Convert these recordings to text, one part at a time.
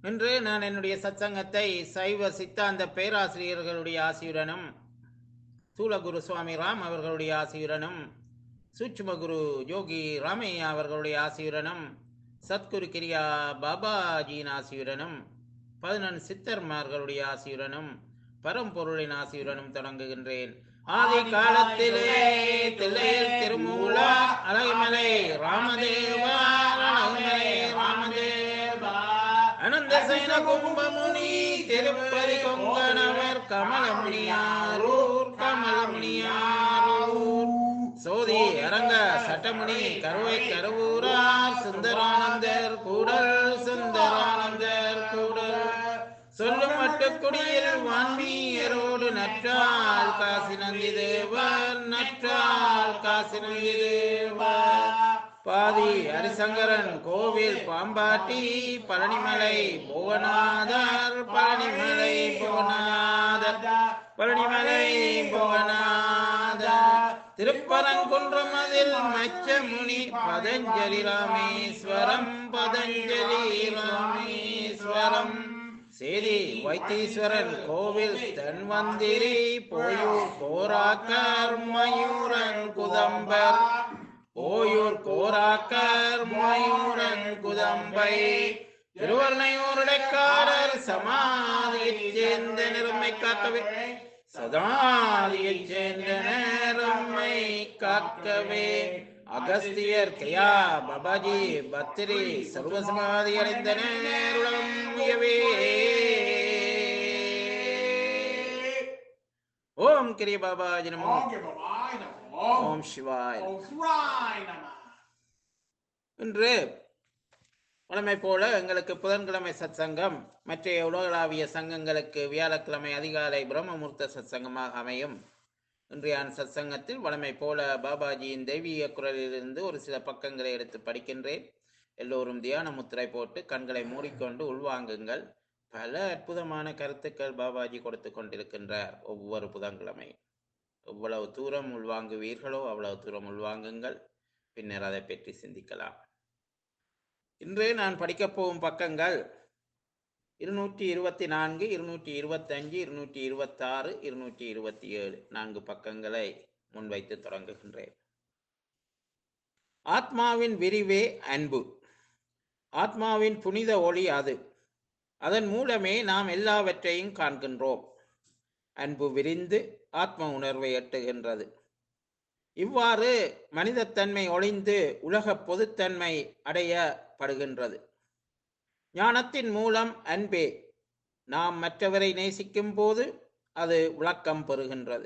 இன்று நான் என்னுடைய சத்சங்கத்தை சைவ சித்தாந்த பேராசிரியர்களுடைய ஆசியுடனும் சூலகுரு சுவாமி ராம் அவர்களுடைய ஆசியுடனும் சூட்சுமகுரு யோகி ராமையா அவர்களுடைய ஆசியுடனும் சத்குரு கிரியா பாபாஜியின் ஆசியுடனும் 11 சித்தர்மார்களுடைய ஆசியுடனும் பரம்பொருளின் ஆசியுடனும் தொடங்குகின்றேன். ஆதி காலத்திலே தில்லையில் திருமூலா அழகுமலை ராமதேவா அழகுமலை ராமதேவா அனந்த சைன கும்பமுனி திருப்பதி கொங்கணவர் கமலமுனியாரூர் கமலமுனியாரூர் சோதி அரங்க சட்டமுனி கருவை கருவூரார் சுந்தரானந்தர் கூடல் சுந்தரானந்தர் கூடல் சொல்லும் மட்டுக்குடியில் வான்மீயரோடு நற்றால் காசி நந்தி தேவர் நற்றால் காசி நந்தி தேவர் பாதி ஹரிசங்கரன் கோவில் பாம்பாட்டி பழனிமலை புவனாதர் பழனிமலை புவனாதர் பழனிமலை புவனாதர் திருப்பரங்குன்றம் அதில் மச்சமுனி பதஞ்சலி ராமேஸ்வரம் பதஞ்சலி ராமேஸ்வரம் சேரி வைத்தீஸ்வரன் கோவில் தன்வந்திரி போயூர் கோராக்கர் மயூரன் குதம்பர் ஓயூர் கோராக்கர் மயூரன் குதம்பை திருவர்ணையூருடைக்காரர் சமாதியைச் சேர்ந்த நிறமை காக்கவே சதாதியைச் சேர்ந்த நேரம்மை காக்கவே அகஸ்தியர் கியா பாபாஜி பத்திரி சர்வசமாதி அடைந்த நேருளம் உயவே. ஓம் கிரிய பாபாஜி நமோ. ஓம் சிவாய். இன்று வழமை போல எங்களுக்கு புதன்கிழமை சத்சங்கம் மற்ற உலகளாவிய சங்கங்களுக்கு வியாழக்கிழமை அதிகாலை பிரம்மமுர்த்த சத்சங்கமாக அமையும். இன்றைய சத்சங்கத்தில் வழமை போல பாபாஜியின் தெய்வீக குரலிலிருந்து ஒரு சில பக்கங்களை எடுத்து படிக்கின்றேன். எல்லோரும் தியான முத்திரை போட்டு கண்களை மூடிக்கொண்டு உள்வாங்குங்கள். பல அற்புதமான கருத்துக்கள் பாபாஜி கொடுத்து கொண்டிருக்கின்றார் ஒவ்வொரு புதன்கிழமை. எவ்வளவு தூரம் உள்வாங்குவீர்களோ அவ்வளவு தூரம் உள்வாங்குங்கள். பின்னர் அதை பற்றி சிந்திக்கலாம். இன்று நான் படிக்கப் போகும் பக்கங்கள் 224, 225, 226, 227 4 பக்கங்களை முன்வைத்து தொடங்குகின்றேன். ஆத்மாவின் விரிவே அன்பு. ஆத்மாவின் புனித ஒளி அது. அதன் மூலமே நாம் எல்லாவற்றையும் காண்கின்றோம். அன்பு விரிந்து ஆத்ம உணர்வை எட்டுகின்றது. இவ்வாறு மனிதத்தன்மை ஒளிந்து உலக பொதுத்தன்மை அடையப்படுகின்றது. ஞானத்தின் மூலம் அன்பே. நாம் மற்றவரை நேசிக்கும் போது அது விளக்கம் பெறுகின்றது.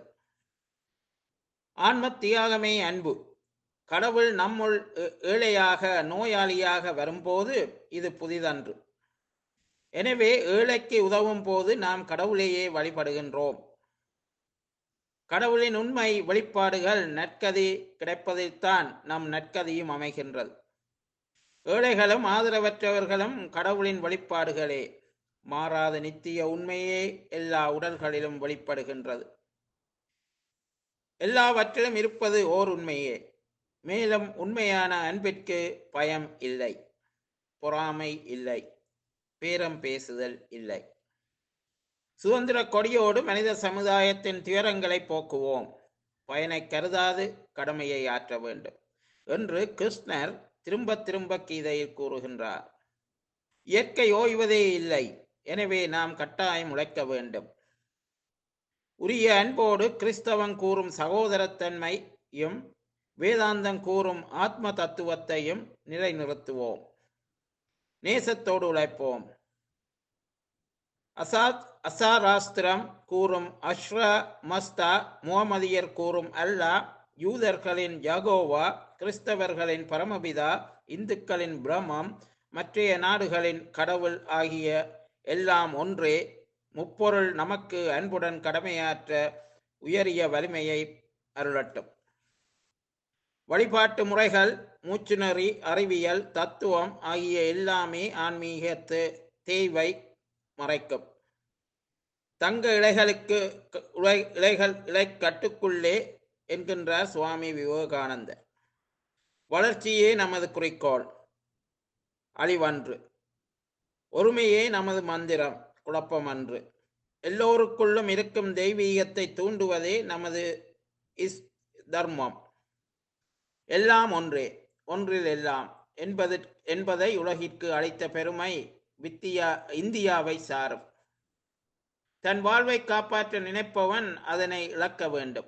ஆன்ம தியாகமே அன்பு. கடவுள் நம்முள் ஏழையாக நோயாளியாக வரும்போது இது புதிதன்று. எனவே ஏழைக்கு உதவும் போது நாம் கடவுளையே வழிபடுகின்றோம். கடவுளின் உண்மை வெளிப்பாடுகள் நற்கதி கிடைப்பதில்தான் நம் நற்கதியும் அமைகின்றது. ஏழைகளும் ஆதரவற்றவர்களும் கடவுளின் வெளிப்பாடுகளே. மாறாத நித்திய உண்மையே எல்லா உடல்களிலும் வெளிப்படுகின்றது. எல்லாவற்றிலும் இருப்பது ஓர் உண்மையே. மேலும் உண்மையான அன்பிற்கு பயம் இல்லை, பொறாமை இல்லை, பேரம் பேசுதல் இல்லை. சுதந்திர கொடியோடு மனித சமுதாயத்தின் துயரங்களை போக்குவோம். பயனை கருதாது கடமையை ஆற்ற வேண்டும் என்று கிருஷ்ணர் திரும்ப திரும்ப கீதையில் கூறுகின்றார். இயற்கை ஓய்வதே இல்லை. எனவே நாம் கட்டாயம் உழைக்க வேண்டும். உரிய அன்போடு கிறிஸ்தவம் கூறும் சகோதரத்தன்மையும் வேதாந்தம் கூறும் ஆத்ம தத்துவத்தையும் நிலைநிறுத்துவோம். நேசத்தோடு உழைப்போம். அசாராஸ்திரம் கூறும் அஷ்ரா மஸ்தா, முகமதியர் கூறும் அல்லாஹ், யூதர்களின் யகோவா, கிறிஸ்தவர்களின் பரமபிதா, இந்துக்களின் பிரம்மம், மற்றைய நாடுகளின் கடவுள் ஆகிய எல்லாம் ஒன்றே. முப்பொருள் நமக்கு அன்புடன் கடமையாற்ற உயரிய வலிமையை அருளட்டும். வழிபாட்டு முறைகள், மூச்சுநெறி, அறிவியல், தத்துவம் ஆகிய எல்லாமே ஆன்மீகத்து தேவை மறைக்கும். தங்க இலைகளுக்கு இலை கட்டுக்குள்ளே என்கின்றார் சுவாமி விவேகானந்தர். வளர்ச்சியே நமது குறிக்கோள். அழிவன்று. ஒருமையே நமது மந்திரம், குழப்பமன்று. எல்லோருக்குள்ளும் இருக்கும் தெய்வீகத்தை தூண்டுவதே நமது இஸ் தர்மம். எல்லாம் ஒன்றே, ஒன்றில் எல்லாம் என்பது என்பதை உலகிற்கு அளித்த பெருமை இந்தியாவை சாரும். தன் வாழ்வை காப்பாற்ற நினைப்பவன் அதனை இழக்க வேண்டும்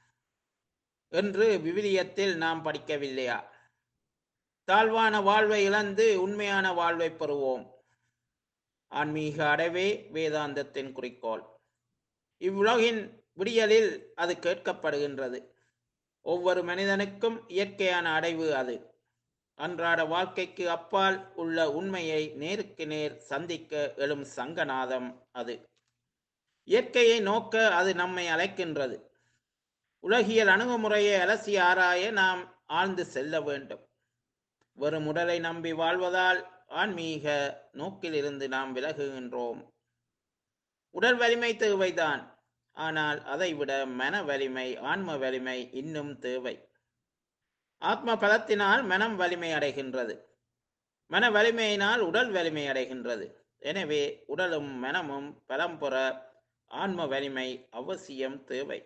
என்று விவிலியத்தில் நாம் படிக்கவில்லையா? தாழ்வான வாழ்வை இழந்து உண்மையான வாழ்வை பெறுவோம். ஆன்மீக அடைவே வேதாந்தத்தின் குறிக்கோள். இவ்வுலகின் விடியலில் அது கேட்கப்படுகின்றது. ஒவ்வொரு மனிதனுக்கும் இயற்கையான அடைவு அது. அன்றாட வாழ்க்கைக்கு அப்பால் உள்ள உண்மையை நேருக்கு நேர் சந்திக்க எழும் சங்கநாதம் அது. இயற்கையை நோக்க அது நம்மை அழைக்கின்றது. உலகியல் அணுகுமுறையை அலசி ஆராய நாம் ஆழ்ந்து செல்ல வேண்டும். வெறும் உடலை நம்பி வாழ்வதால் ஆன்மீக நோக்கிலிருந்து நாம் விலகுகின்றோம். உடல் வலிமை தேவைதான், ஆனால் அதைவிட மன வலிமை, ஆன்ம வலிமை இன்னும் தேவை. ஆத்ம பலத்தினால் மனம் வலிமை அடைகின்றது, மன வலிமையினால் உடல் வலிமை அடைகின்றது. எனவே உடலும் மனமும் பலம் பெற ஆன்ம வலிமை அவசியம் தேவை.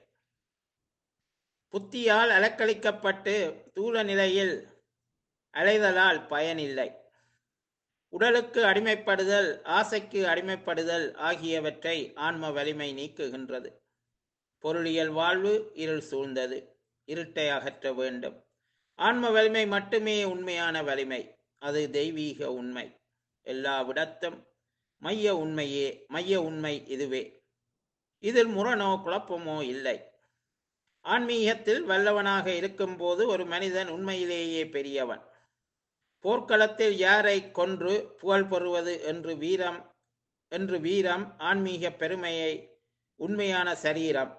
புத்தியால் அலக்களிக்கப்பட்டு தூள நிலையில் அலைதலால் பயனில்லை. உடலுக்கு அடிமைப்படுதல், ஆசைக்கு அடிமைப்படுதல் ஆகியவற்றை ஆன்ம வலிமை நீக்குகின்றது. பொருளியல் வாழ்வு இருள் சூழ்ந்தது, இருட்டை அகற்ற வேண்டும். ஆன்ம வலிமை மட்டுமே உண்மையான வலிமை, அது தெய்வீக உண்மை. எல்லாவிடத்தும் மைய உண்மை இதுவே. இதில் முரணோ குழப்பமோ இல்லை. ஆன்மீகத்தில் வல்லவனாக இருக்கும்போது ஒரு மனிதன் உண்மையிலேயே பெரியவன். போர்க்களத்தில் யாரை கொன்று புகழ் பெறுவது என்று வீரம் ஆன்மீக பெருமையை உண்மையான சரீரம்.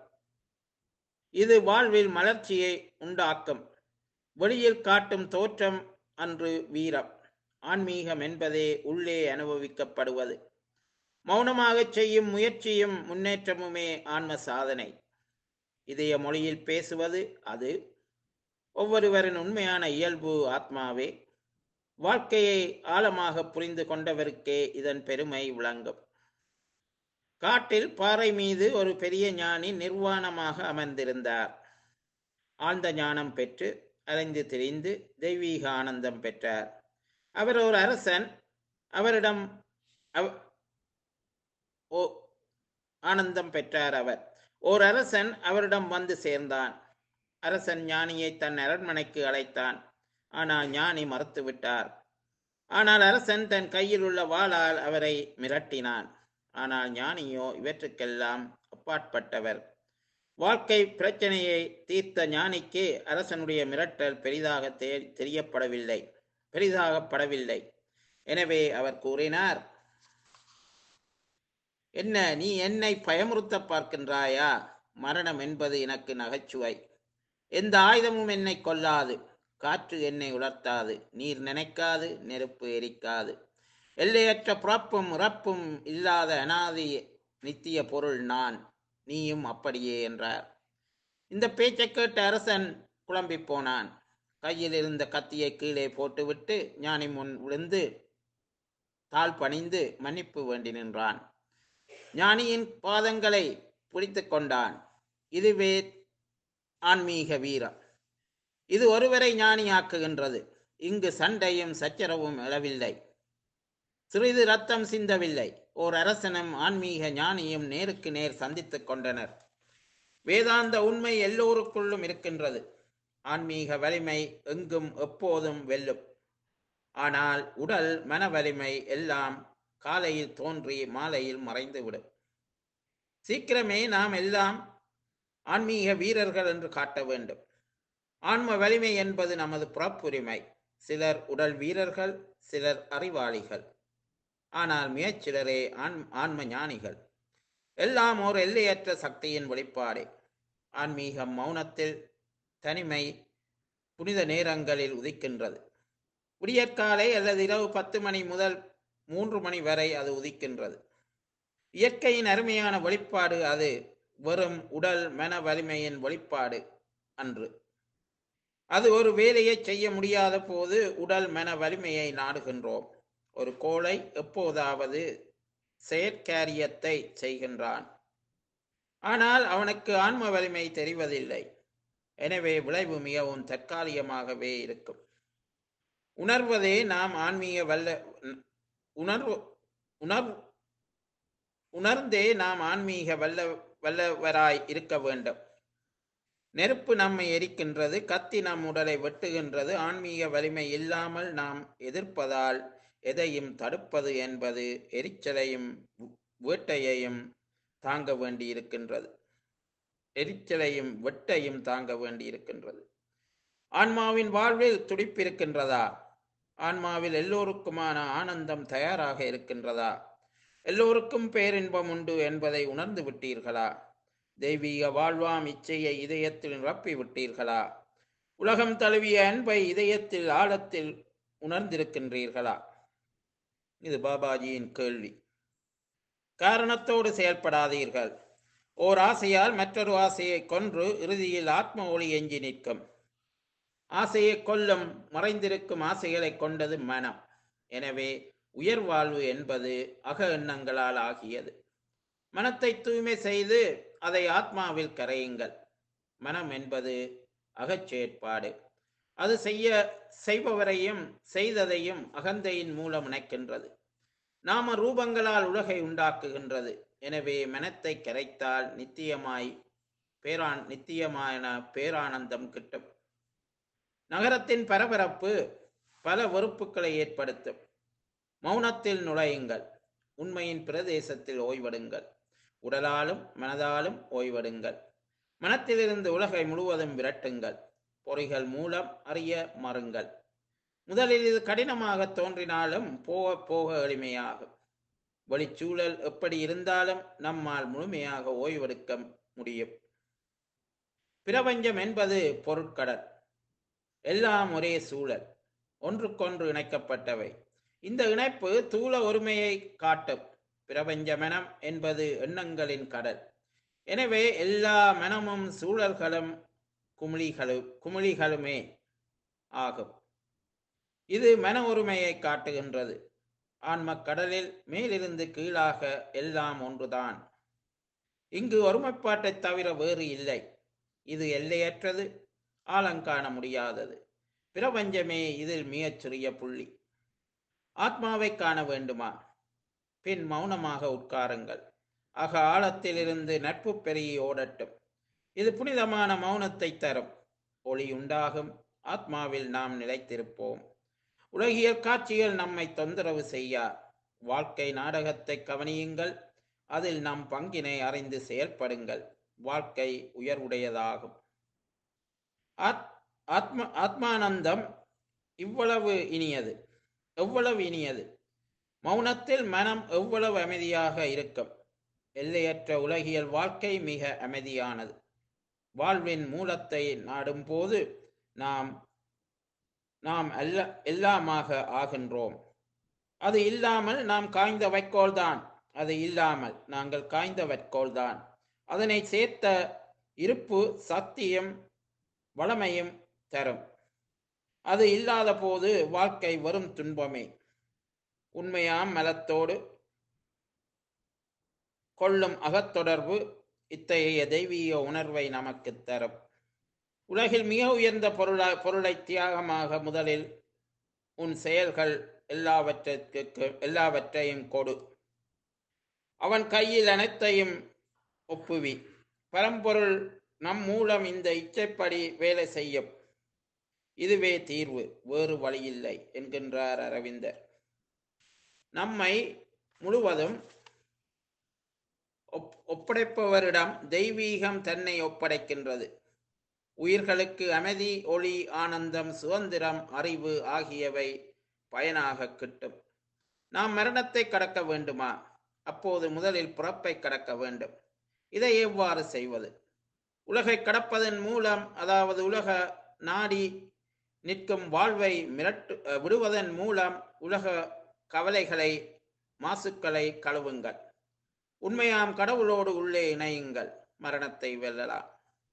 இது வாழ்வில் மலர்ச்சியை உண்டாக்கும். வெளியில் காட்டும் தோற்றம் அன்று வீரம். ஆன்மீகம் என்பதே உள்ளே அனுபவிக்கப்படுவது. மௌனமாக செய்யும் முயற்சியும் முன்னேற்றமுமே ஆன்ம சாதனை. இதய மொழியில் பேசுவது அது. ஒவ்வொருவரின் உண்மையான இயல்பு ஆத்மாவே. வாழ்க்கையை ஆழமாக புரிந்து கொண்டவருக்கே இதன் பெருமை விளங்கும். காட்டில் பாறை மீது ஒரு பெரிய ஞானி நிர்வாணமாக அமர்ந்திருந்தார். ஆழ்ந்த ஞானம் பெற்று அலைந்து திரிந்து தெய்வீக ஆனந்தம் பெற்றார். அவர் ஒரு அரசன். அவரிடம் ஆனந்தம் பெற்றார். ஓர் அரசன் அவரிடம் வந்து சேர்ந்தான். அரசன் ஞானியை தன் அரண்மனைக்கு அழைத்தான். ஆனால் ஞானி மறுத்துவிட்டார். ஆனால் அரசன் தன் கையில் உள்ள வாளால் அவரை மிரட்டினான். ஆனால் ஞானியோ இவற்றுக்கெல்லாம் அப்பாற்பட்டவர். வாழ்க்கை பிரச்சனையை தீர்த்த ஞானிக்கு அரசனுடைய மிரட்டல் பெரிதாகப்படவில்லை. எனவே அவர் கூறினார், என்ன, நீ என்னை பயமுறுத்த பார்க்கின்றாயா? மரணம் என்பது எனக்கு நகைச்சுவை. எந்த ஆயுதமும் என்னை கொல்லாது, காற்று என்னை உலர்த்தாது, நீர் நினைக்காது, நெருப்பு எரிக்காது. எல்லையற்ற பிறப்பும் இறப்பும் இல்லாத அனாதி நித்திய பொருள் நான், நீயும் அப்படியே என்றார். இந்த பேச்சை கேட்ட அரசன் குழம்பி போனான். கையில் இருந்த கத்தியை கீழே போட்டுவிட்டு ஞானி முன் விழுந்து தாழ் பணிந்து மன்னிப்பு வேண்டி நின்றான். ஞானியின் பாதங்களை பிடித்து கொண்டான். இதுவே ஆன்மீக வீரம். இது ஒருவரை ஞானியாக்குகின்றது. இங்கு சண்டையும் சச்சரவும் எழவில்லை, சிறிது ரத்தம் சிந்தவில்லை. ஓர் அரசனும் ஆன்மீக ஞானியும் நேருக்கு நேர் சந்தித்துக் கொண்டனர். வேதாந்த உண்மை எல்லோருக்குள்ளும் இருக்கின்றது. ஆன்மீக வலிமை எங்கும் எப்போதும் வெல்லும். ஆனால் உடல் மன வலிமை எல்லாம் காலையில் தோன்றி மாலையில் மறைந்துவிடும். சீக்கிரமே நாம் எல்லாம் ஆன்மீக வீரர்கள் என்று காட்ட வேண்டும். ஆன்ம வலிமை என்பது நமது புறப்புரிமை. சிலர் உடல் வீரர்கள், சிலர் அறிவாளிகள். ஆனால் மிகச்சிலரே ஆன்ம ஞானிகள். எல்லாம் ஒரு எல்லையற்ற சக்தியின் வெளிப்பாடு. ஆன்மீகம் மௌனத்தில், தனிமை, புனித நேரங்களில் உதிக்கின்றது. விடியற்காலை அல்லது இரவு 10 மணி முதல் 3 மணி வரை அது உதிக்கின்றது. இயற்கையின் அருமையான வெளிப்பாடு அது. வெறும் உடல் மன வலிமையின் வெளிப்பாடு அன்று. அது ஒரு வேலையை செய்ய முடியாத போது உடல் மன வலிமையை நாடுகின்றோம். ஒரு கோழை எப்போதாவது செயற்காரியத்தை செய்கின்றான். ஆனால் அவனுக்கு ஆன்ம வலிமை தெரிவதில்லை. எனவே விளைவு மிகவும் தற்காலிகமாகவே இருக்கும். உணர்வதே நாம் ஆன்மீக உணர்வு உணர் உணர்ந்தே நாம் ஆன்மீக வல்லவராய் இருக்க வேண்டும். நெருப்பு நம்மை எரிக்கின்றது, கத்தி நம் உடலை வெட்டுகின்றது. ஆன்மீக வலிமை இல்லாமல் நாம் எதிர்ப்பதால் எதையும் தடுப்பது என்பது எரிச்சலையும் வேட்டையையும் தாங்க வேண்டியிருக்கின்றது. எரிச்சலையும் வெட்டையும் தாங்க வேண்டியிருக்கின்றது. ஆன்மாவின் வாழ்வில் துடிப்பிருக்கின்றதா? ஆன்மாவில் எல்லோருக்குமான ஆனந்தம் தயாராக இருக்கின்றதா? எல்லோருக்கும் பேரின்பம் உண்டு என்பதை உணர்ந்து விட்டீர்களா? தெய்வீக வாழ்வாம் இச்சையை இதயத்தில் நிரப்பி விட்டீர்களா? உலகம் தழுவிய அன்பை இதயத்தில் ஆழத்தில் உணர்ந்திருக்கின்றீர்களா? இது பாபாஜியின் கேள்வி. காரணத்தோடு செயல்படாதீர்கள். ஓர் ஆசையால் மற்றொரு ஆசையை கொன்று இறுதியில் ஆத்ம ஒளி எஞ்சி நிற்கும். ஆசையை கொல்லும் மறைந்திருக்கும் ஆசைகளை கொண்டது மனம். எனவே உயர்வாழ்வு என்பது அக எண்ணங்களால் ஆகியது. மனத்தை தூய்மை செய்து அதை ஆத்மாவில் கரையுங்கள். மனம் என்பது அகச்செயற்பாடு. அது செய்பவரையும் செய்ததையும் அகந்தையின் மூலம் இணைக்கின்றது. நாம ரூபங்களால் உலகை உண்டாக்குகின்றது. எனவே மனத்தை கரைத்தால் நித்தியமான பேரானந்தம் கிட்டும். நகரத்தின் பரபரப்பு பல வெறுப்புகளை ஏற்படுத்தும். மௌனத்தில் நுழையுங்கள். உண்மையின் பிரதேசத்தில் ஓய்வெடுங்கள். உடலாலும் மனதாலும் ஓய்வெடுங்கள். மனத்திலிருந்து உலகை முழுவதும் விரட்டுங்கள். பொறிகள் மூலம் அறிய மறுங்கள். முதலில் இது கடினமாக தோன்றினாலும் போக போக எளிமையாகும். வெளிச்சூழல் எப்படி இருந்தாலும் நம்மால் முழுமையாக ஓய்வெடுக்க முடியும். பிரபஞ்சம் என்பது பொருட்கடல். எல்லாம் ஒரே சூழல், ஒன்றுக்கொன்று இணைக்கப்பட்டவை. இந்த இணைப்பு தூள ஒருமையை காட்டும். பிரபஞ்ச மனம் என்பது எண்ணங்களின் கடல். எனவே எல்லா மனமும் சூழல்களும் குமிழிகளுமே ஆகும். இது மன ஒருமையை காட்டுகின்றது. ஆன்ம கடலில் மேலிருந்து கீழாக எல்லாம் ஒன்றுதான். இங்கு ஒருமைப்பாட்டை தவிர வேறு இல்லை. இது எல்லையற்றது, ஆழங்காண முடியாதது. பிரபஞ்சமே இதில் மிகச்சிறிய புள்ளி. ஆத்மாவை காண வேண்டுமா? பின் மௌனமாக உட்காருங்கள். ஆழத்திலிருந்து நட்பு பெருகி ஓடட்டும். இது புனிதமான மௌனத்தை தரும். ஒளி உண்டாகும். ஆத்மாவில் நாம் நிலைத்திருப்போம். உலகியல் காட்சிகள் நம்மை தொந்தரவு செய்யா. வாழ்க்கை நாடகத்தை கவனியுங்கள். அதில் நம் பங்கினை அறிந்து செயல்படுங்கள். வாழ்க்கை உயர்வுடையதாகும். ஆத்மானந்தம் எவ்வளவு இனியது! மௌனத்தில் மனம் எவ்வளவு அமைதியாக இருக்கும்! எல்லையற்ற உலகியல் வாழ்க்கை மிக அமைதியானது. வாழ்வின் மூலத்தை நாடும் போது நாம் எல்லாமாக ஆகின்றோம். அது இல்லாமல் நாம் காய்ந்த வைக்கோல்தான். அது இல்லாமல் நாங்கள் காய்ந்த வைக்கோல்தான். அதனை சேர்த்த இருப்பு சக்தியும் வளமையும் தரும். அது இல்லாத போது வாழ்க்கை வரும் துன்பமே. உண்மையாம் மலத்தோடு கொள்ளும் அகத்தொடர்பு இத்தகைய தெய்வீக உணர்வை நமக்கு தரும். உலகில் மிக உயர்ந்த பொருளை தியாகமாக முதலில் உன் செயல்கள் எல்லாவற்றையும் கொடு. அவன் கையில் அனைத்தையும் ஒப்புவி. பரம்பொருள் நம் மூலம் இந்த இச்சைப்படி வேலை செய்யும். இதுவே தீர்வு, வேறு வழியில்லை என்கின்றார் அரவிந்தர். நம்மை முழுவதும் ஒப்படைப்பவரிடம் தெய்வீகம் தன்னை ஒப்படைக்கின்றது. உயிர்களுக்கு அமைதி, ஒளி, ஆனந்தம், சுதந்திரம், அறிவு ஆகியவை பயனாக கிட்டும். நாம் மரணத்தை கடக்க வேண்டுமா? அப்போது முதலில் பிறப்பை கடக்க வேண்டும். இதை எவ்வாறு செய்வது? உலகை கடப்பதன் மூலம், அதாவது உலக நாடி நிற்கும் வாழ்வை விடுவதன் மூலம் உலக கவலைகளை மாசுக்களை கழுவுங்கள். உண்மையாம் கடவுளோடு உள்ளே இணையுங்கள். மரணத்தை வெல்லலாம்.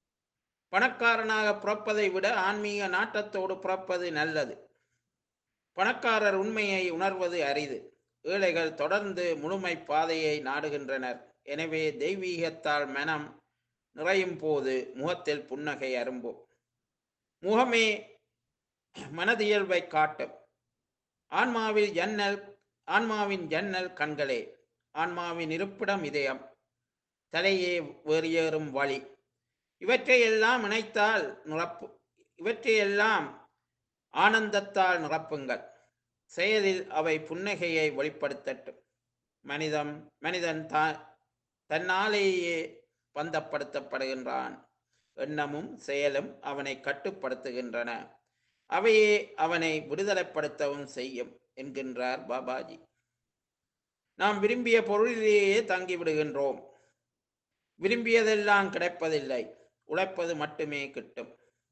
பணக்காரனாக பிறப்பதை விட ஆன்மீக நாட்டத்தோடு பிறப்பது நல்லது. பணக்காரர் உண்மையை உணர்வது அரிது. ஏழைகள் தொடர்ந்து முழுமை பாதையை நாடுகின்றனர். எனவே தெய்வீகத்தால் மனம் நிறையும் போது முகத்தில் புன்னகை அரும்பும். முகமே மனதியல்பை காட்டும். ஆன்மாவில் ஜன்னல் ஆன்மாவின் ஜன்னல் கண்களே. ஆன்மாவின் இருப்பிடம் இதயம். தலையே வெளியேறும் வழி. இவற்றையெல்லாம் இணைத்தால் நிரப்பு இவற்றையெல்லாம் ஆனந்தத்தால் நிரப்புங்கள். செயலில் அவை புன்னகையை வெளிப்படுத்தட்டும். மனிதன் தன்னாலேயே பந்தப்படுத்தப்படுகின்றான். எண்ணமும் செயலும் அவனை கட்டுப்படுத்துகின்றன. அவையே அவனை விடுதலைப்படுத்தவும் செய்யும் என்கின்றார் பாபாஜி. நாம் விரும்பிய பொருளிலேயே தங்கிவிடுகின்றோம். விரும்பியதெல்லாம் கிடைப்பதில்லை. உழைப்பது மட்டுமே கிட்டும்.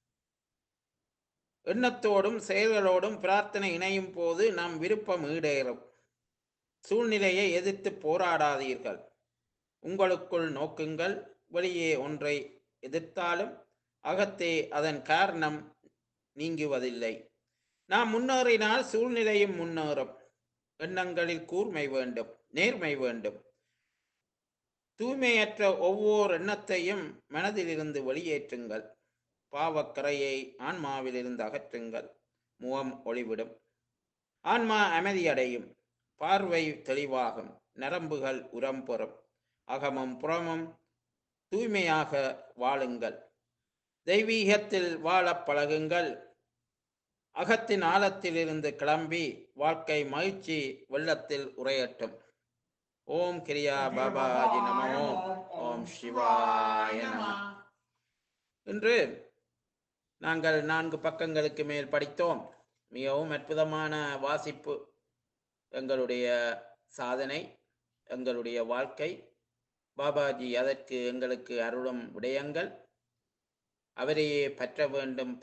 எண்ணத்தோடும் செயல்களோடும் பிரார்த்தனை இணையும் போது நம் விருப்பம் ஈடேறும். சூழ்நிலையை எதிர்த்து போராடாதீர்கள். உங்களுக்குள் நோக்குங்கள். வெளியே ஒன்றை எதிர்த்தாலும் அகத்தே அதன் காரணம் நீங்குவதில்லை. நாம் முன்னேறினால் சூழ்நிலையும் முன்னேறும். எண்ணங்களில் கூர்மை வேண்டும், நேர்மை வேண்டும். தூய்மையற்ற ஒவ்வொரு எண்ணத்தையும் மனதிலிருந்து வெளியேற்றுங்கள். பாவக்கரையை ஆன்மாவிலிருந்து அகற்றுங்கள். முகம் ஒளிவிடும். ஆன்மா அமைதியடையும். பார்வை தெளிவாகும். நரம்புகள் உரம் பெறும். அகமும் புறமும் தூய்மையாக வாழுங்கள். தெய்வீகத்தில் வாழப் பழகுங்கள். அகத்தின் ஆழத்திலிருந்து கிளம்பி வாழ்க்கை மகிழ்ச்சி வெள்ளத்தில் உரையட்டும். ஓம் கிரியா பாபாஜி நமோ. ஓம் சிவாய நம. இன்று நாங்கள் 4 பக்கங்களுக்கு மேல் படித்தோம். மிகவும் அற்புதமான வாசிப்பு. எங்களுடைய சாதனை, எங்களுடைய வாழ்க்கை, பாபாஜி அதற்கு எங்களுக்கு அருளும் விடயங்கள், அவரையே பற்ற வேண்டும்,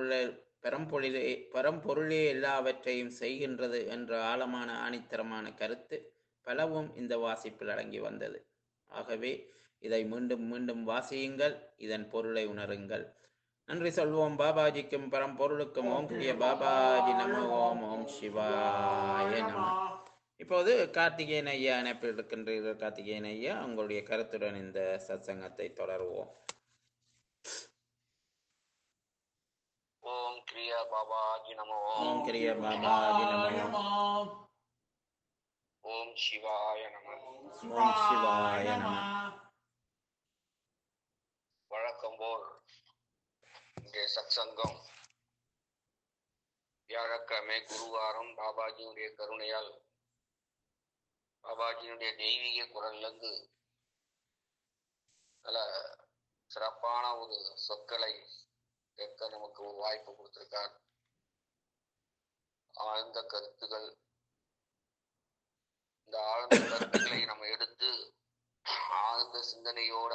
பரம்பொருளே எல்லாவற்றையும் செய்கின்றது என்ற ஆழமான ஆணித்தரமான கருத்து பலவும் இந்த வாசிப்பில் அடங்கி வந்தது. ஆகவே இதை மீண்டும் மீண்டும் வாசியுங்கள். இதன் பொருளை உணருங்கள். நன்றி சொல்வோம் பாபாஜிக்கும் பரம்பொருளுக்கும். ஓம் கிரிய பாபாஜி நம. ஓம் ஓம் சிவாய நம. இப்போது கார்த்திகேயன் ஐயா இணைப்பில் இருக்கின்றீர்கள். கார்த்திகேயன் ஐயா, உங்களுடைய கருத்துடன் இந்த சத்சங்கத்தை தொடருவோம். ஓம் கிரியா பாபாஜி நமோ. ஓம் கிரிய பாபாஜி நமோ. ஓம் சிவாய நம. ஓம் சிவாய நம. வழக்கம் போல் இங்கே சத்சங்கம் வியாழக்கிழமை குருவாரம் பாபாஜியுடைய கருணையால் பாபாஜியுடைய தெய்வீக குரல்லிருந்து நல்ல சிறப்பான ஒரு சொற்களை கேட்க நமக்கு ஒரு வாய்ப்பு கொடுத்திருக்கார். ஆழ்ந்த கருத்துகள். இந்த ஆழ்ந்த கருத்துக்களை நம்ம எடுத்து ஆழ்ந்த சிந்தனையோட,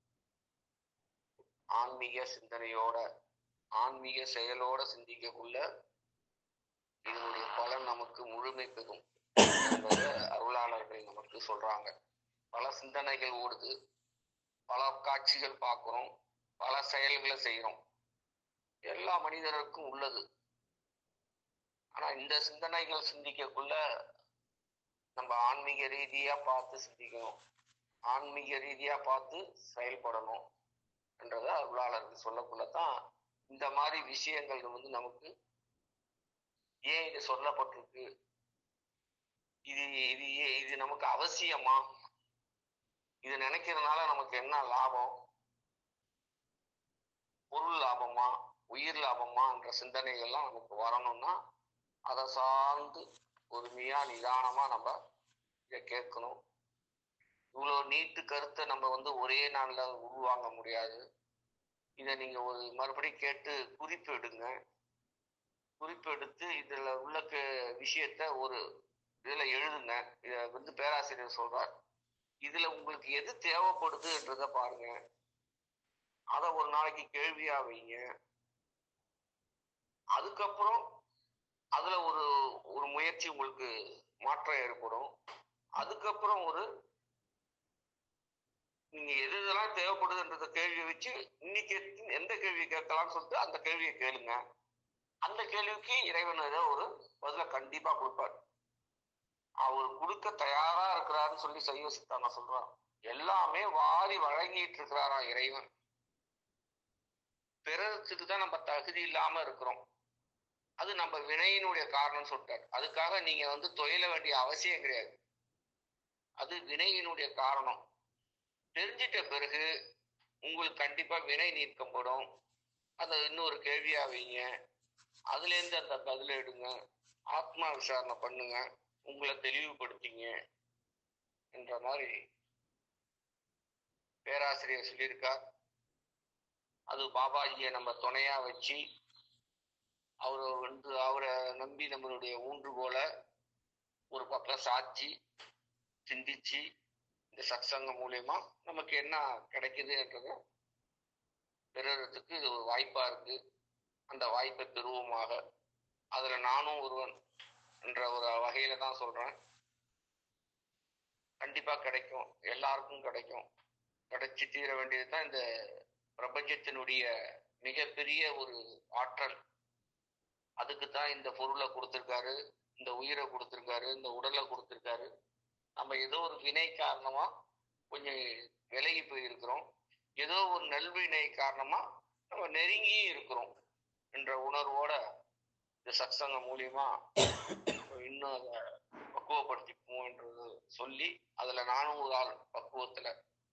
ஆன்மீக சிந்தனையோட, ஆன்மீக செயலோட சிந்திக்கக்குள்ள இதனுடைய பலன் நமக்கு முழுமை பெறும் என்பதை அருளாளர்கள் நமக்கு சொல்றாங்க. பல சிந்தனைகள் ஓடுது, பல காட்சிகள் பார்க்கிறோம், பல செயல்களை செய்யறோம். எல்லா மனிதருக்கும் உள்ளது. ஆனா இந்த சிந்தனைகள் சிந்திக்கக்குள்ள நம்ம ஆன்மீக ரீதியா பார்த்து சிந்திக்கணும், ஆன்மீக ரீதியா பார்த்து செயல்படணும் என்றதை அருளாளர்கள் சொல்லக்குள்ளதான் இந்த மாதிரி விஷயங்கள் நமக்கு ஏன் இது சொல்லப்பட்டிருக்கு, இது நமக்கு அவசியமா, இது நினைக்கிறதுனால நமக்கு என்ன லாபம், பொருள் லாபமா உயிர் லாபமா என்ற சிந்தனைகள்லாம் நமக்கு வரணும்னா அதை சார்ந்து பொறுமையா நிதானமா நம்ம இதை கேட்கணும். இவ்வளோ நீட்டு கருத்தை நம்ம ஒரே நாள்ல உருவாங்க முடியாது. இதை நீங்க ஒரு மறுபடியும் கேட்டு குறிப்பு எடுங்க. குறிப்பு எடுத்து இதுல உள்ள விஷயத்த ஒரு இதுல எழுதுங்க. இத பேராசிரியர் சொல்றார், இதுல உங்களுக்கு எது தேவைப்படுதுன்றத பாருங்க. அதை ஒரு நாளைக்கு கேள்வியா வைங்க. அதுக்கப்புறம் அதுல ஒரு ஒரு முயற்சி உங்களுக்கு மாற்றம் ஏற்படும். அதுக்கப்புறம் நீங்க எது இதெல்லாம் தேவைப்படுதுன்றத கேள்வியை வச்சு இன்னைக்கு எந்த கேள்வி கேட்கலாம்னு சொல்லிட்டு அந்த கேள்வியை கேளுங்க. அந்த கேள்விக்கு இறைவன் ஏதோ ஒரு பதில கண்டிப்பா கொடுப்பார். அவர் கொடுக்க தயாரா இருக்கிறாருன்னு சொல்லி சைவ சித்தாந்தம் சொல்றான். எல்லாமே வாரி வழங்கிட்டு இருக்கிறாராம் இறைவன். பிறருக்கு தான் நம்ம தகுதி இல்லாம இருக்கிறோம். அது நம்ம வினையினுடைய காரணம் சொல்லிட்டார். அதுக்காக நீங்க தொழில வேண்டிய அவசியம் கிடையாது. அது வினையினுடைய காரணம். தெரிஞ்சிட்ட பிறகு உங்களுக்கு கண்டிப்பா வினை நீக்கப்படும். அதை இன்னொரு கேள்வியா வைங்க. அதுல இருந்து அந்த பதில எடுங்க. ஆத்மா விசாரணை பண்ணுங்க. உங்களை தெளிவுபடுத்திங்க என்ற மாதிரி பேராசிரியர் சொல்லியிருக்கார். அது பாபாஜியை நம்ம துணையா வச்சு அவரை நம்பி நம்மளுடைய ஊன்றுகோலை ஒரு பக்கம் சாட்சி சிந்திச்சு இந்த சத்சங்கம் மூலியமா நமக்கு என்ன கிடைக்குதுன்றத பெறுறதுக்கு இது ஒரு வாய்ப்பா இருக்கு. அந்த வாய்ப்பை பெறுவோமாக. அதுல நானும் ஒருவன் என்ற ஒரு வகையில தான் சொல்றேன். கண்டிப்பா கிடைக்கும், எல்லாருக்கும் கிடைக்கும். கிடைச்சி தீர வேண்டியதுதான் இந்த பிரபஞ்சத்தினுடைய மிகப்பெரிய ஒரு ஆற்றல். அதுக்கு தான் இந்த பொருளை கொடுத்திருக்காரு, இந்த உயிரை கொடுத்திருக்காரு, இந்த உடலை கொடுத்திருக்காரு. நம்ம ஏதோ ஒரு வினை காரணமா கொஞ்சம் விலகி போயிருக்கிறோம். ஏதோ ஒரு நல்வினை காரணமா நம்ம நெருங்கி இருக்கிறோம் என்ற உணர்வோட இந்த சத்சங்கம் மூலியமா இன்னும் அதை பக்குவப்படுத்திக்குவோன்றது சொல்லி, அதுல நானும் ஒரு ஆள் பக்குவத்துல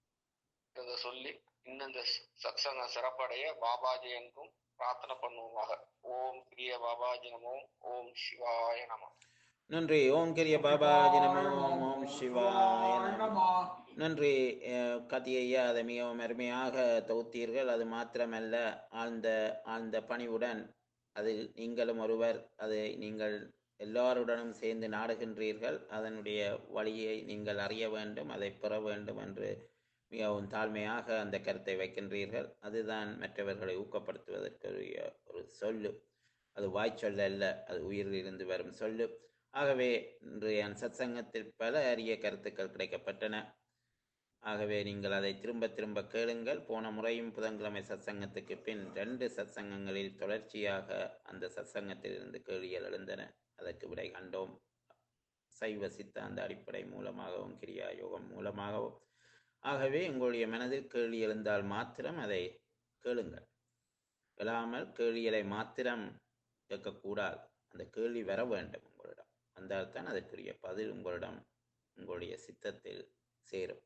இதை சொல்லி இன்னும் இந்த சத்சங்கம் சிறப்படைய பாபாஜி என்றும் பிரார்த்தனை பண்ணுவோமாக. ஓம் கிரிய பாபாஜி நமோ. ஓம் சிவாய நமோ. நன்றி. ஓம் கிரிய பாபாஜி நமோ. ஓம் சிவாய நமோ. நன்றி கத்தியையா, அதை மிகவும் அருமையாக தொகுத்தீர்கள். அது மாத்திரமல்ல, ஆழ்ந்த பணிவுடன் அதில் நீங்களும் ஒருவர், அதை நீங்கள் எல்லாருடனும் சேர்ந்து நாடுகின்றீர்கள். அதனுடைய வழியை நீங்கள் அறிய வேண்டும், அதை பெற வேண்டும் என்று மிகவும் தாழ்மையாக அந்த கருத்தை வைக்கின்றீர்கள். அதுதான் மற்றவர்களை ஊக்கப்படுத்துவதற்குரிய ஒரு சொல்லு. அது வாய்ச்சொல்ல அல்ல, அது உயிரில் இருந்து வரும் சொல்லு. ஆகவே இன்றைய சத்சங்கத்தில் பல அரிய கருத்துக்கள் கிடைக்கப்பட்டன. ஆகவே நீங்கள் அதை திரும்ப திரும்ப கேளுங்கள். போன முறையும் புதன்கிழமை சத்சங்கத்துக்கு பின் 2 சத்சங்கங்களில் தொடர்ச்சியாக அந்த சத்சங்கத்தில் இருந்து கேள்விகள் எழுந்தன. அதற்கு விடை கண்டோம். சைவ சித்தாந்த அடிப்படை மூலமாகவும் கிரியா யோகம் மூலமாகவும். ஆகவே உங்களுடைய மனதில் கேள்வி எழுந்தால் மாத்திரம் அதை கேளுங்கள். எழாமல் கேள்விகளை மாத்திரம் கேட்கக்கூடாது. அந்த கேள்வி வர வேண்டும் உங்களிடம். வந்தால்தான் அதற்குரிய பதில் உங்களிடம், உங்களுடைய சித்தத்தில் சேரும்.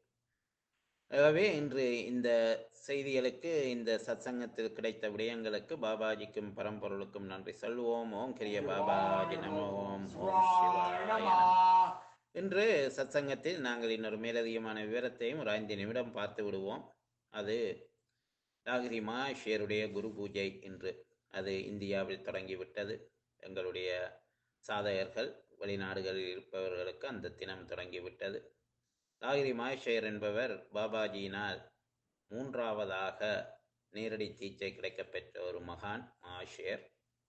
ஆகவே இன்று இந்த செய்திகளுக்கு, இந்த சத்சங்கத்தில் கிடைத்த விடயங்களுக்கு பாபாஜிக்கும் பரம்பொருளுக்கும் நன்றி சொல்வோம். ஓம் கிரிய பாபாஜி நமோ. ஓம் சிவாய நமோ. இன்று சத்சங்கத்தில் நாங்கள் இன்னொரு மேலதிகமான விவரத்தையும் ஒரு 5 நிமிடம் பார்த்து விடுவோம். அது லாகிரி மகாஷேருடைய குரு பூஜை இன்று. அது இந்தியாவில் தொடங்கிவிட்டது. எங்களுடைய சாதகர்கள் வெளிநாடுகளில் இருப்பவர்களுக்கு அந்த தினம் தொடங்கிவிட்டது. லாகிரி மகேஷர் என்பவர் பாபாஜியினால் 3வது நேரடி தீட்சை கிடைக்கப்பெற்ற ஒரு மகான் மகாஷேர்.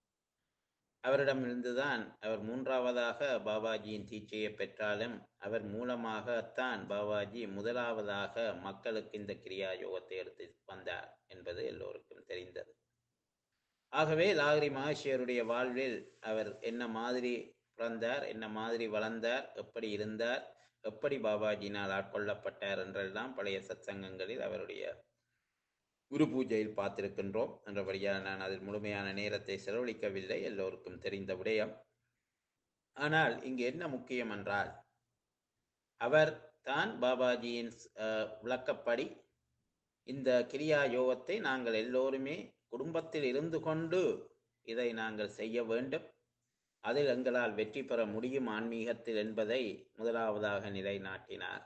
அவரிடமிருந்துதான் அவர் 3வது பாபாஜியின் தீட்சையை பெற்றாலும் அவர் மூலமாகத்தான் பாபாஜி முதலாவதாக மக்களுக்கு இந்த கிரியா யோகத்தை எடுத்து வந்தார் என்பது எல்லோருக்கும் தெரிந்தது. ஆகவே லாகிரி மகேஷருடைய வாழ்வில் அவர் என்ன மாதிரி பிறந்தார், என்ன மாதிரி வளர்ந்தார், எப்படி இருந்தார், எப்படி பாபாஜினால் ஆட்கொள்ளப்பட்டார் என்றெல்லாம் பழைய சத்சங்கங்களில் அவருடைய குரு பூஜையில் பார்த்திருக்கின்றோம். என்றபடியால் நான் அதில் முழுமையான நேரத்தை செலவழிக்கவில்லை, எல்லோருக்கும் தெரிந்த விடயம். ஆனால் இங்கு என்ன முக்கியம் என்றால், அவர் தான் பாபாஜியின் விளக்கப்படி இந்த கிரியா யோகத்தை நாங்கள் எல்லோருமே குடும்பத்தில் இருந்து கொண்டு இதை நாங்கள் செய்ய வேண்டும், அதில் எங்களால் வெற்றி பெற முடியும் ஆன்மீகத்தில் என்பதை முதலாவதாக நிலைநாட்டினார்.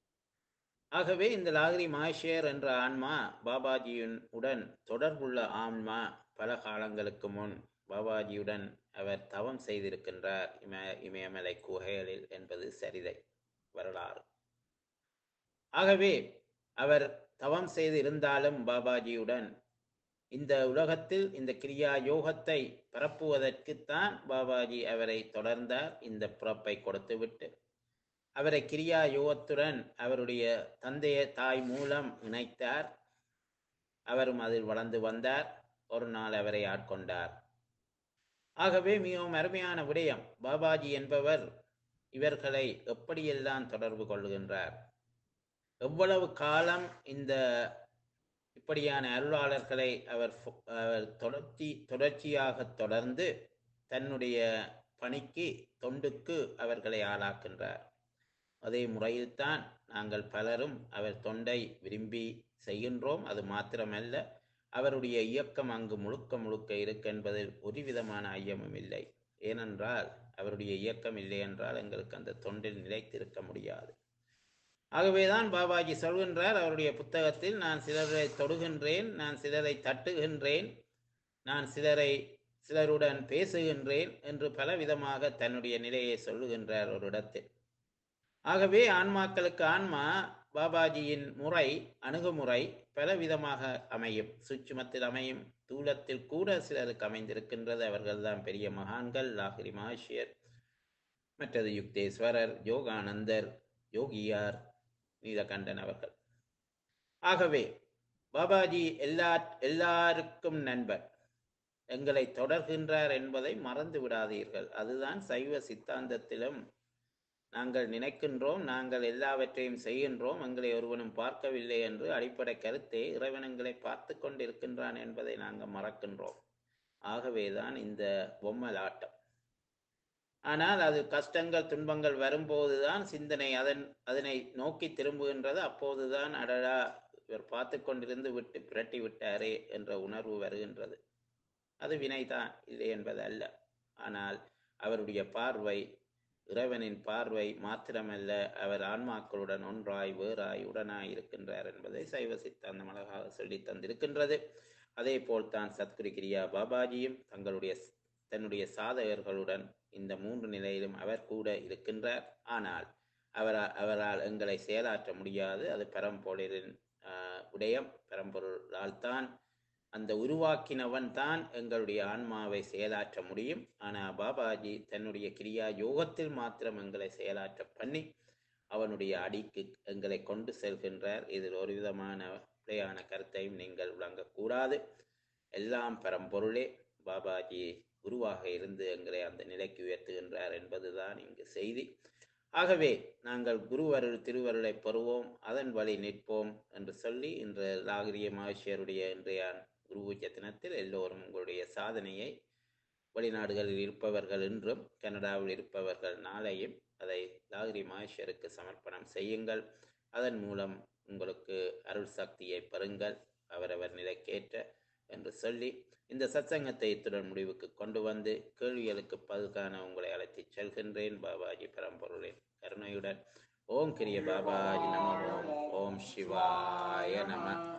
ஆகவே இந்த லாகிரி மகேஷர் என்ற ஆன்மா பாபாஜியின் உடன் தொடர்புள்ள ஆன்மா. பல காலங்களுக்கு முன் பாபாஜியுடன் அவர் தவம் செய்திருக்கின்றார் இமயமலை குகைகளில் என்பது சரிதை வரலாறு. ஆகவே அவர் தவம் செய்து இருந்தாலும் பாபாஜியுடன் இந்த உலகத்தில் இந்த கிரியா யோகத்தை பரப்புவதற்குத்தான் பாபாஜி அவரை தொடர்ந்தார். இந்த பிறப்பை கொடுத்துவிட்டு அவரை கிரியா யோகத்துடன் அவருடைய தாய் மூலம் இணைத்தார். அவரும் அதில் வளர்ந்து வந்தார். ஒரு நாள் அவரை ஆட்கொண்டார். ஆகவே மிகவும் அருமையான விடயம். பாபாஜி என்பவர் இவர்களை எப்படியெல்லாம் தொடர்பு கொள்கின்றார், எவ்வளவு காலம் இந்த இப்படியான அருளாளர்களை அவர் தொடர்ச்சியாக தொடர்ந்து தன்னுடைய பணிக்கு தொண்டுக்கு அவர்களை ஆளாக்கின்றார். அதே முறையில்தான் நாங்கள் பலரும் அவர் தொண்டை விரும்பி செய்கின்றோம். அது மாத்திரமல்ல, அவருடைய இயக்கம் அங்கு முழுக்க முழுக்க இருக்கின்றதில் ஒரு விதமான ஐயமும் இல்லை. ஏனென்றால் அவருடைய இயக்கம் இல்லை என்றால் எங்களுக்கு அந்த தொண்டில் நிலைத்திருக்க முடியாது. ஆகவேதான் பாபாஜி சொல்கின்றார் அவருடைய புத்தகத்தில், நான் சிலரை தொடுகின்றேன், நான் சிலரை தட்டுகின்றேன், நான் சிலருடன் பேசுகின்றேன் என்று பலவிதமாக தன்னுடைய நிலையை சொல்லுகின்றார் ஒரு இடத்தில். ஆகவே ஆன்மாக்களுக்கு ஆன்மா பாபாஜியின் அணுகுமுறை பலவிதமாக அமையும். சூட்சுமத்தில் அமையும், தூலத்தில் கூட சிலருக்கு அமைந்திருக்கின்றது. அவர்கள்தான் பெரிய மகான்கள், லாகிரி மகர்ஷியர், மற்றது யுக்தேஸ்வரர், யோகானந்தர், யோகியார், நீலகண்டன் அவர்கள். ஆகவே பாபாஜி எல்லாருக்கும் நண்பர், எங்களை தொடர்கின்றார் என்பதை மறந்து விடாதீர்கள். அதுதான் சைவ சித்தாந்தத்திலும் நாங்கள் நினைக்கின்றோம், நாங்கள் எல்லாவற்றையும் செய்கின்றோம், எங்களை ஒருவனும் பார்க்கவில்லை என்று அடிப்படை கருத்தே இறைவன் எங்களை பார்த்து கொண்டிருக்கின்றான் என்பதை நாங்கள் மறக்கின்றோம். ஆகவேதான் இந்த பொம்மலாட்டம். ஆனால் அது கஷ்டங்கள் துன்பங்கள் வரும்போதுதான் சிந்தனை அதனை நோக்கி திரும்புகின்றது. அப்போதுதான் அடடா இவர் பார்த்து கொண்டிருந்து விட்டு பிரட்டி விட்டாரே என்ற உணர்வு வருகின்றது. அது வினைதான், இல்லை என்பது அல்ல. ஆனால் அவருடைய பார்வை இறைவனின் பார்வை மாத்திரமல்ல, அவர் ஆன்மாக்களுடன் ஒன்றாய் வேறாய் உடனாய் இருக்கின்றார் என்பதை சைவ சித்தாந்தம் அழகாக சொல்லி தந்திருக்கின்றது. அதே போல்தான் சத்குரு கிரியா பாபாஜியும் தன்னுடைய சாதகர்களுடன் இந்த 3 நிலையிலும் அவர் கூட இருக்கின்றார். ஆனால் அவரால் எங்களை செயலாற்ற முடியாது. அது பரம்பொருளின் விடயம். பரம்பொருளால் தான், அந்த உருவாக்கினவன் தான் எங்களுடைய ஆன்மாவை செயலாற்ற முடியும். ஆனால் பாபாஜி தன்னுடைய கிரியா யோகத்தில் மாத்திரம் எங்களை செயலாற்ற பண்ணி அவனுடைய அடிக்கு எங்களை கொண்டு செல்கின்றார். இதில் ஒரு விதமான பிழையான கருத்தையும் நீங்கள் விளங்கக்கூடாது. எல்லாம் பரம்பொருளே. பாபாஜி குருவாக இருந்து எங்களை அந்த நிலைக்கு உயர்த்துகின்றார் என்பதுதான் இங்கு செய்தி. ஆகவே நாங்கள் குருவருள் திருவருளை பெறுவோம், அதன் வழி நிற்போம் என்று சொல்லி இன்று லாகிரிய மகர்ஷியருடைய இன்றைய குரு பூஜை தினத்தில் எல்லோரும் உங்களுடைய சாதனையை, வெளிநாடுகளில் இருப்பவர்கள் இன்றும், கனடாவில் இருப்பவர்கள் நாளையும், அதை லாகிரி மகர்ஷியருக்கு சமர்ப்பணம் செய்யுங்கள். அதன் மூலம் உங்களுக்கு அருள் சக்தியை பெறுங்கள், அவரவர் நிலைக்கேற்ற என்று சொல்லி இந்த சத்சங்கத்தை இத்துடன் முடிவுக்கு கொண்டு வந்து கேள்விகளுக்கு பதில் காண உங்களை அழைத்து செல்கின்றேன். பாபாஜி பரம்பொருளின் கருணையுடன். ஓம் கிரிய பாபாஜி நம. ஓம் சிவாய நம.